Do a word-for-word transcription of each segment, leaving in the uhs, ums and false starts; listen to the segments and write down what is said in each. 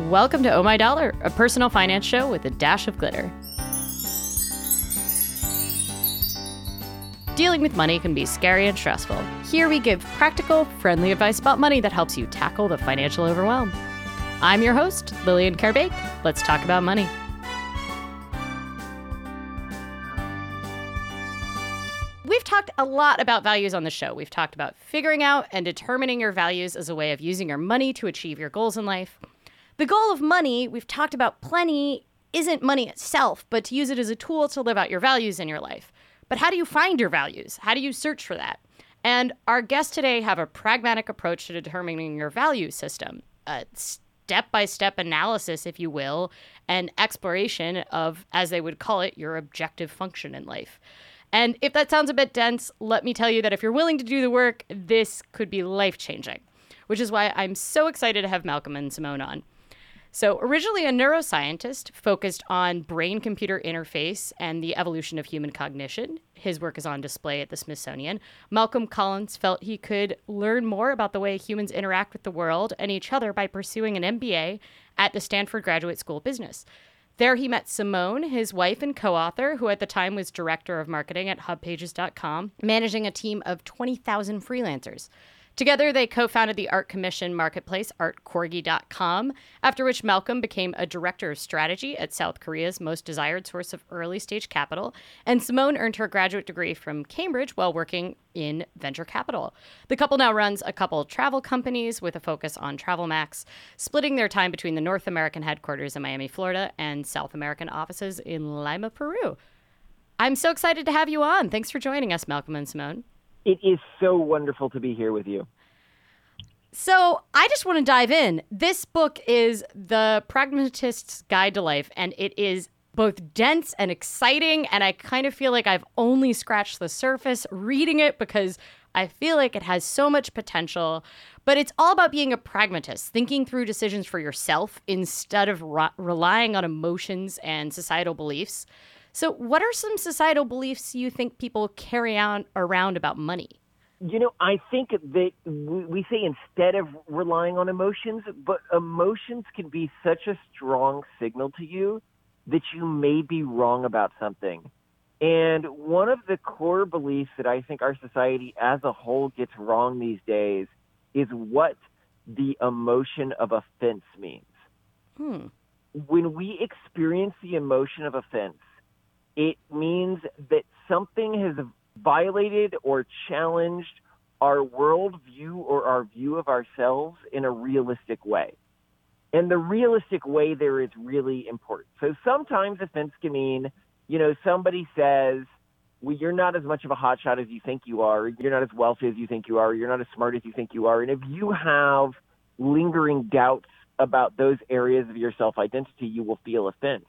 Welcome to Oh My Dollar, a personal finance show with a dash of glitter. Dealing with money can be scary and stressful. Here we give practical, friendly advice about money that helps you tackle the financial overwhelm. I'm your host, Lillian Carbake. Let's talk about money. We've talked a lot about values on the show. We've talked about figuring out and determining your values as a way of using your money to achieve your goals in life. The goal of money, we've talked about plenty, isn't money itself, but to use it as a tool to live out your values in your life. But how do you find your values? How do you search for that? And our guests today have a pragmatic approach to determining your value system, a step-by-step analysis, if you will, and exploration of, as they would call it, your objective function in life. And if that sounds a bit dense, let me tell you that if you're willing to do the work, this could be life-changing, which is why I'm so excited to have Malcolm and Simone on. So originally a neuroscientist focused on brain-computer interface and the evolution of human cognition. His work is on display at the Smithsonian. Malcolm Collins felt he could learn more about the way humans interact with the world and each other by pursuing an M B A at the Stanford Graduate School of Business. There he met Simone, his wife and co-author, who at the time was director of marketing at hub pages dot com, managing a team of twenty thousand freelancers. Together, they co-founded the art commission marketplace, art corgi dot com, after which Malcolm became a director of strategy at South Korea's most desired source of early-stage capital, and Simone earned her graduate degree from Cambridge while working in venture capital. The couple now runs a couple travel companies with a focus on TravelMax, splitting their time between the North American headquarters in Miami, Florida, and South American offices in Lima, Peru. I'm so excited to have you on. Thanks for joining us, Malcolm and Simone. It is so wonderful to be here with you. So I just want to dive in. This book is The Pragmatist's Guide to Life, and it is both dense and exciting, and I kind of feel like I've only scratched the surface reading it because I feel like it has so much potential. But it's all about being a pragmatist, thinking through decisions for yourself instead of re- relying on emotions and societal beliefs. So what are some societal beliefs you think people carry on around about money? You know, I think that we say instead of relying on emotions, but emotions can be such a strong signal to you that you may be wrong about something. And one of the core beliefs that I think our society as a whole gets wrong these days is what the emotion of offense means. Hmm. When we experience the emotion of offense, it means that something has violated or challenged our worldview or our view of ourselves in a realistic way. And the realistic way there is really important. So sometimes offense can mean, you know, somebody says, well, you're not as much of a hotshot as you think you are. You're not as wealthy as you think you are. You're not as smart as you think you are. And if you have lingering doubts about those areas of your self-identity, you will feel offense.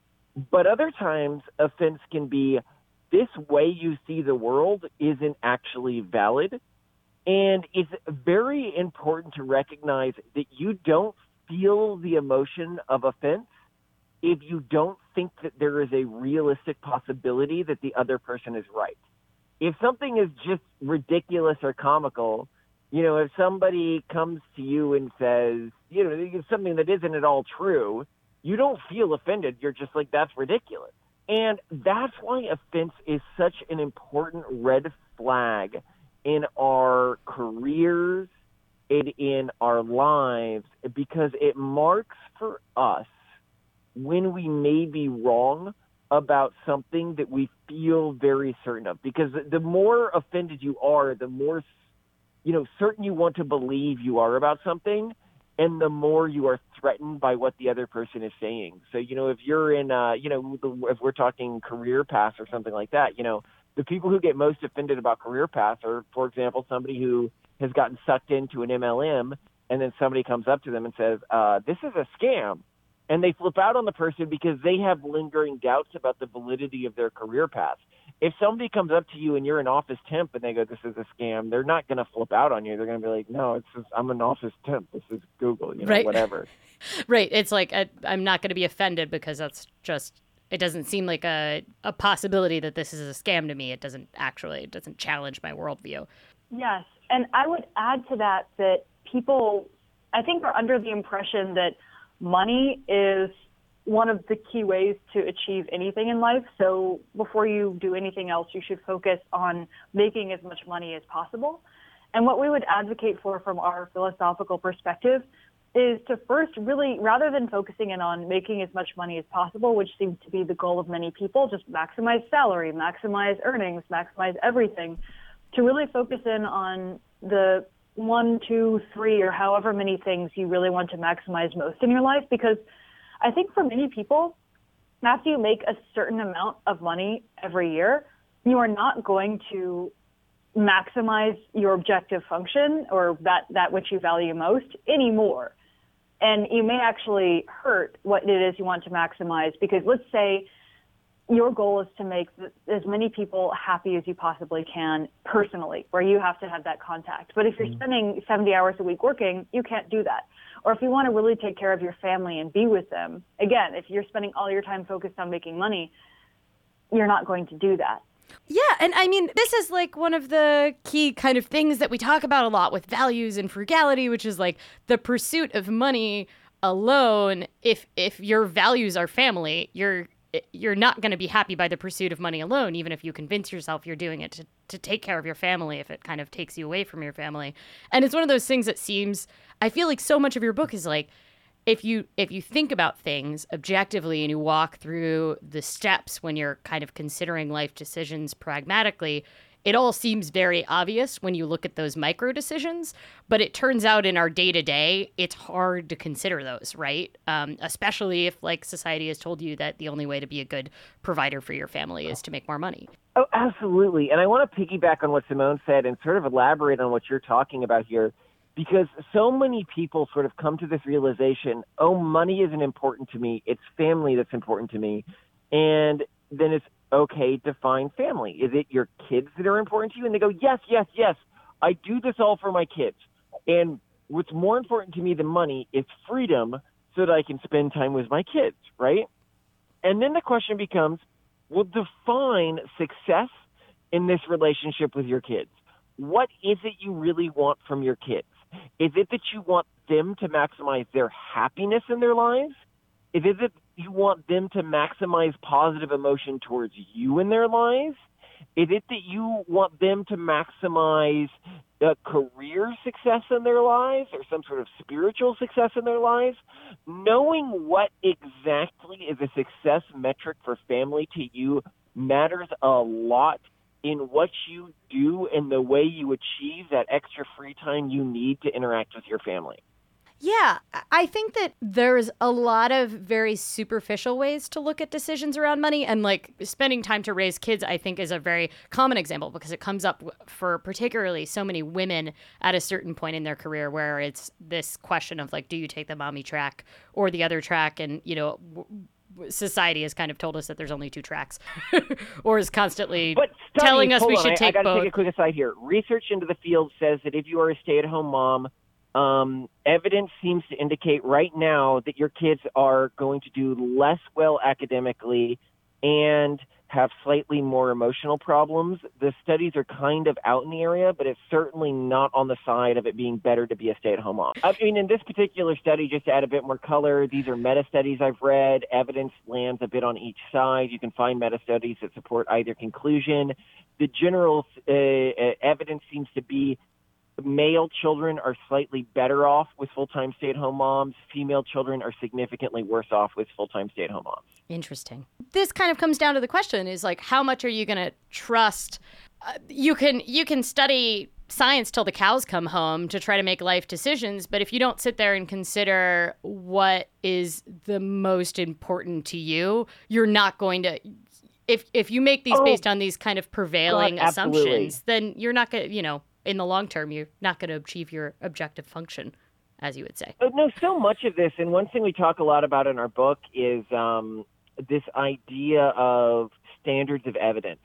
But other times, offense can be, this way you see the world isn't actually valid. And it's very important to recognize that you don't feel the emotion of offense if you don't think that there is a realistic possibility that the other person is right. If something is just ridiculous or comical, you know, if somebody comes to you and says, you know, something that isn't at all true, you don't feel offended. You're just like, that's ridiculous. And that's why offense is such an important red flag in our careers and in our lives, because it marks for us when we may be wrong about something that we feel very certain of. Because the more offended you are, the more, you know, certain you want to believe you are about something, and the more you are threatened by what the other person is saying. So, you know, if you're in, uh, you know, if we're talking career paths or something like that, you know, the people who get most offended about career paths are, for example, somebody who has gotten sucked into an M L M, and then somebody comes up to them and says, uh, this is a scam. And they flip out on the person because they have lingering doubts about the validity of their career path. If somebody comes up to you and you're an office temp and they go, this is a scam, they're not going to flip out on you. They're going to be like, no, it's just, I'm an office temp. This is Google, you know, right. whatever. Right. It's like, I, I'm not going to be offended because that's just, it doesn't seem like a, a possibility that this is a scam to me. It doesn't actually, it doesn't challenge my worldview. Yes. And I would add to that that people, I think, are under the impression that money is one of the key ways to achieve anything in life. So before you do anything else, you should focus on making as much money as possible. And what we would advocate for from our philosophical perspective is to first really, rather than focusing in on making as much money as possible, which seems to be the goal of many people, just maximize salary, maximize earnings, maximize everything, to really focus in on the one, two, three, or however many things you really want to maximize most in your life. Because I think for many people, after you make a certain amount of money every year, you are not going to maximize your objective function or that, that which you value most anymore. And you may actually hurt what it is you want to maximize, because let's say your goal is to make as many people happy as you possibly can personally, where you have to have that contact. But if you're mm-hmm. spending seventy hours a week working, you can't do that. Or if you want to really take care of your family and be with them, again, if you're spending all your time focused on making money, you're not going to do that. Yeah, and I mean, this is like one of the key kind of things that we talk about a lot with values and frugality, which is like the pursuit of money alone. If if your values are family, you're you're not going to be happy by the pursuit of money alone, even if you convince yourself you're doing it to, to take care of your family, if it kind of takes you away from your family. And it's one of those things that seems, I feel like so much of your book is like, if you if you think about things objectively and you walk through the steps when you're kind of considering life decisions pragmatically, it all seems very obvious when you look at those micro decisions. But it turns out in our day-to-day, it's hard to consider those, right? Um, especially if like society has told you that the only way to be a good provider for your family is to make more money. Oh, absolutely. And I want to piggyback on what Simone said and sort of elaborate on what you're talking about here. Because so many people sort of come to this realization, oh, money isn't important to me. It's family that's important to me. And then it's okay to find family. Is it your kids that are important to you? And they go, yes, yes, yes. I do this all for my kids. And what's more important to me than money is freedom so that I can spend time with my kids, right? And then the question becomes, well, define success in this relationship with your kids. What is it you really want from your kids? Is it that you want them to maximize their happiness in their lives? Is it that you want them to maximize positive emotion towards you in their lives? Is it that you want them to maximize uh, career success in their lives or some sort of spiritual success in their lives? Knowing what exactly is a success metric for family to you matters a lot in what you do and the way you achieve that extra free time you need to interact with your family. Yeah, I think that there's a lot of very superficial ways to look at decisions around money, and like spending time to raise kids, I think, is a very common example because it comes up for particularly so many women at a certain point in their career where it's this question of like, do you take the mommy track or the other track? And, you know, society has kind of told us that there's only two tracks or is constantly but studies, telling us we on, should I, take I gotta both. take a quick aside here. Research into the field says that if you are a stay-at-home mom, um, evidence seems to indicate right now that your kids are going to do less well academically and have slightly more emotional problems. The studies are kind of out in the area, but it's certainly not on the side of it being better to be a stay-at-home mom. I mean, in this particular study, just to add a bit more color, these are meta-studies I've read. Evidence lands a bit on each side. You can find meta-studies that support either conclusion. The general uh, evidence seems to be male children are slightly better off with full-time stay-at-home moms. Female children are significantly worse off with full-time stay-at-home moms. Interesting. This kind of comes down to the question is like, how much are you going to trust? Uh, you can you can study science till the cows come home to try to make life decisions, but if you don't sit there and consider what is the most important to you, you're not going to. If if you make these oh, based on these kind of prevailing God, assumptions, then you're not going to, you know, in the long term, you're not going to achieve your objective function, as you would say. No, so much of this, and one thing we talk a lot about in our book is um, this idea of standards of evidence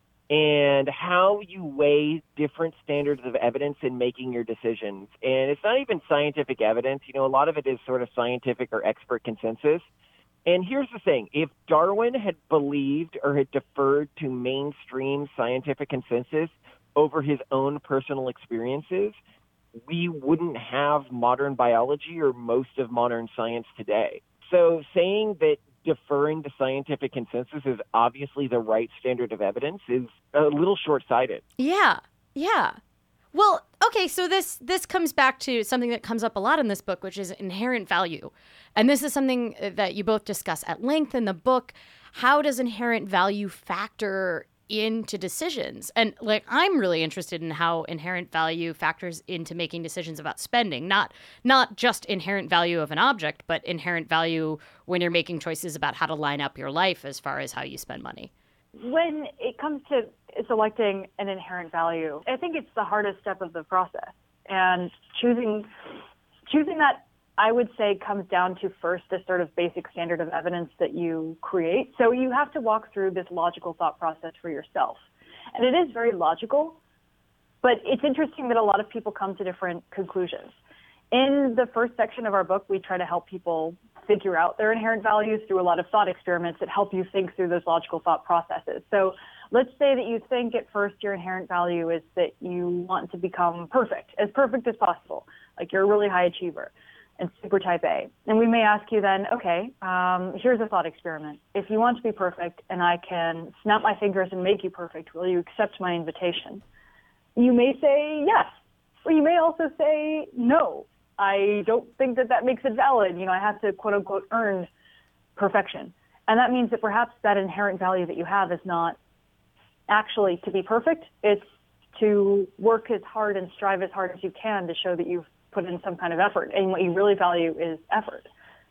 and how you weigh different standards of evidence in making your decisions. And it's not even scientific evidence. You know, a lot of it is sort of scientific or expert consensus. And here's the thing. If Darwin had believed or had deferred to mainstream scientific consensus over his own personal experiences, we wouldn't have modern biology or most of modern science today. So saying that deferring to scientific consensus is obviously the right standard of evidence is a little short-sighted. Yeah, yeah. Well, okay, so this this comes back to something that comes up a lot in this book, which is inherent value. And this is something that you both discuss at length in the book. How does inherent value factor into decisions? And like, I'm really interested in how inherent value factors into making decisions about spending, not not just inherent value of an object, but inherent value when you're making choices about how to line up your life as far as how you spend money. When it comes to selecting an inherent value, I think it's the hardest step of the process. And choosing choosing that, I would say, comes down to first the sort of basic standard of evidence that you create. So you have to walk through this logical thought process for yourself. And it is very logical, but it's interesting that a lot of people come to different conclusions. In the first section of our book, we try to help people figure out their inherent values through a lot of thought experiments that help you think through those logical thought processes. So let's say that you think at first your inherent value is that you want to become perfect, as perfect as possible, like you're a really high achiever and super type A. And we may ask you then, okay, um, here's a thought experiment. If you want to be perfect and I can snap my fingers and make you perfect, will you accept my invitation? You may say yes, or you may also say no. I don't think that that makes it valid. You know, I have to, quote unquote, earn perfection. And that means that perhaps that inherent value that you have is not actually to be perfect. It's to work as hard and strive as hard as you can to show that you've put in some kind of effort. And what you really value is effort.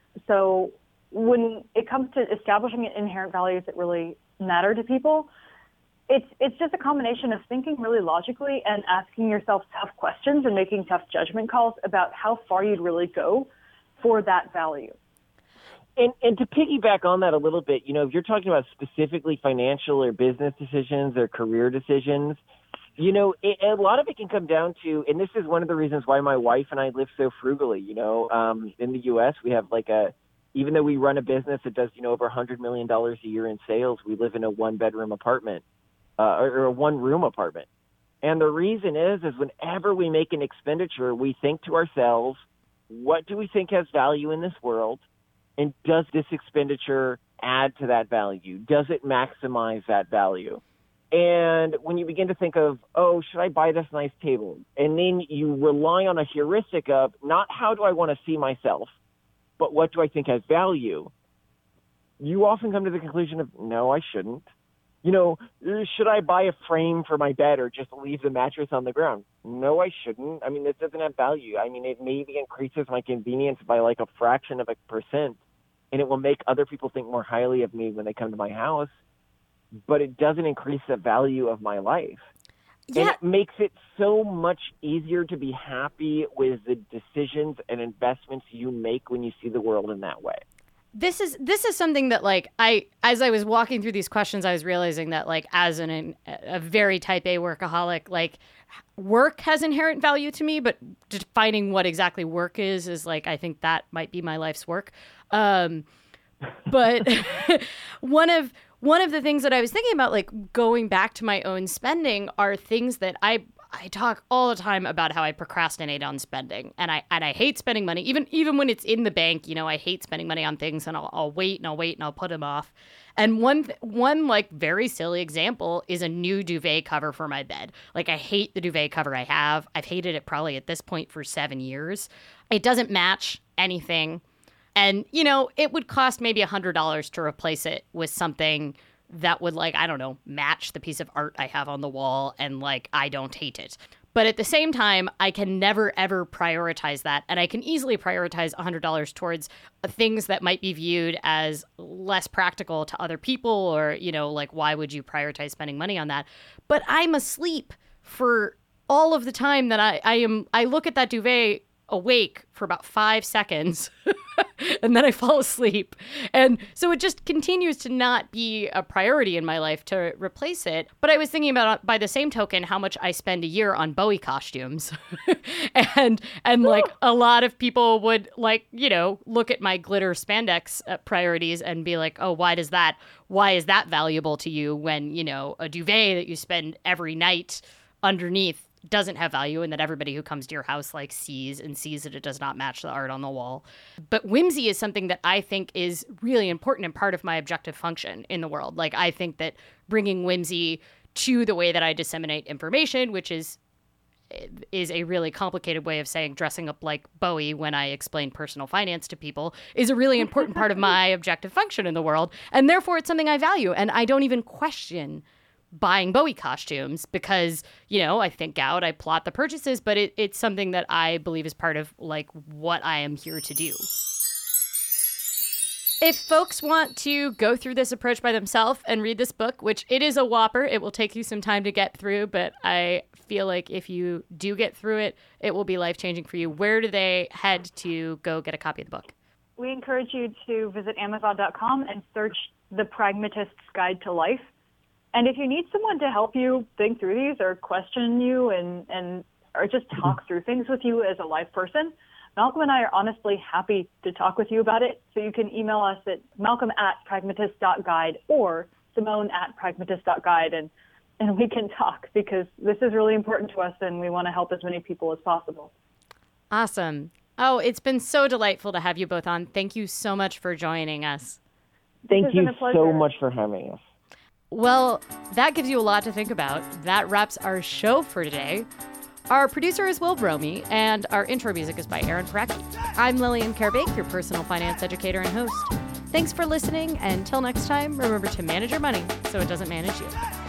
So when it comes to establishing inherent values that really matter to people, It's it's just a combination of thinking really logically and asking yourself tough questions and making tough judgment calls about how far you'd really go for that value. And and to piggyback on that a little bit, you know, if you're talking about specifically financial or business decisions or career decisions, you know, it, a lot of it can come down to, and this is one of the reasons why my wife and I live so frugally. You know, um, in the U S we have like a, even though we run a business that does, you know, over one hundred million dollars a year in sales, we live in a one-bedroom apartment. Uh, or, or a one-room apartment. And the reason is, is whenever we make an expenditure, we think to ourselves, what do we think has value in this world? And does this expenditure add to that value? Does it maximize that value? And when you begin to think of, oh, should I buy this nice table? And then you rely on a heuristic of not how do I want to see myself, but what do I think has value? You often come to the conclusion of, no, I shouldn't. You know, should I buy a frame for my bed or just leave the mattress on the ground? No, I shouldn't. I mean, it doesn't have value. I mean, it maybe increases my convenience by like a fraction of a percent, and it will make other people think more highly of me when they come to my house, but it doesn't increase the value of my life. Yeah. And it makes it so much easier to be happy with the decisions and investments you make when you see the world in that way. This is this is something that, like, I as I was walking through these questions, I was realizing that, like, as an a very type A workaholic, like, work has inherent value to me, but defining what exactly work is is like, I think that might be my life's work. Um, but one of one of the things that I was thinking about, like, going back to my own spending, are things that I. I talk all the time about how I procrastinate on spending, and I and I hate spending money, even even when it's in the bank. You know, I hate spending money on things, and I'll, I'll wait and I'll wait and I'll put them off. And one th- one like very silly example is a new duvet cover for my bed. Like, I hate the duvet cover I have. I've hated it probably at this point for seven years. It doesn't match anything, and you know, it would cost maybe a hundred dollars to replace it with something that would, like, I don't know, match the piece of art I have on the wall, and, like, I don't hate it. But at the same time, I can never, ever prioritize that. And I can easily prioritize one hundred dollars towards things that might be viewed as less practical to other people, or, you know, like, why would you prioritize spending money on that? But I'm asleep for all of the time that I, I am, I look at that duvet awake for about five seconds and then I fall asleep. And so it just continues to not be a priority in my life to replace it. But I was thinking about, by the same token, how much I spend a year on Bowie costumes. and and like a lot of people would, like, you know, look at my glitter spandex uh, priorities and be like, oh, why does that, why is that valuable to you when, you know, a duvet that you spend every night underneath doesn't have value and that everybody who comes to your house like sees and sees that it does not match the art on the wall. But whimsy is something that I think is really important and part of my objective function in the world. Like, I think that bringing whimsy to the way that I disseminate information, which is is a really complicated way of saying dressing up like Bowie when I explain personal finance to people, is a really important part of my objective function in the world. And therefore, it's something I value. And I don't even question buying Bowie costumes because, you know, I think out, I plot the purchases, but it, it's something that I believe is part of like what I am here to do. If folks want to go through this approach by themselves and read this book, which it is a whopper, it will take you some time to get through, but I feel like if you do get through it, it will be life-changing for you. Where do they head to go get a copy of the book? We encourage you to visit amazon dot com and search The Pragmatist's Guide to Life. And if you need someone to help you think through these or question you and, and or just talk through things with you as a life person, Malcolm and I are honestly happy to talk with you about it. So you can email us at malcolm at pragmatist dot guide or Simone at pragmatist dot guide, and, and we can talk because this is really important to us and we want to help as many people as possible. Awesome. Oh, it's been so delightful to have you both on. Thank you so much for joining us. Thank you so much for having us. Well, that gives you a lot to think about. That wraps our show for today. Our producer is Will Bromey, and our intro music is by Aaron Parecki. I'm Lillian Karabake, your personal finance educator and host. Thanks for listening, and until next time, remember to manage your money so it doesn't manage you.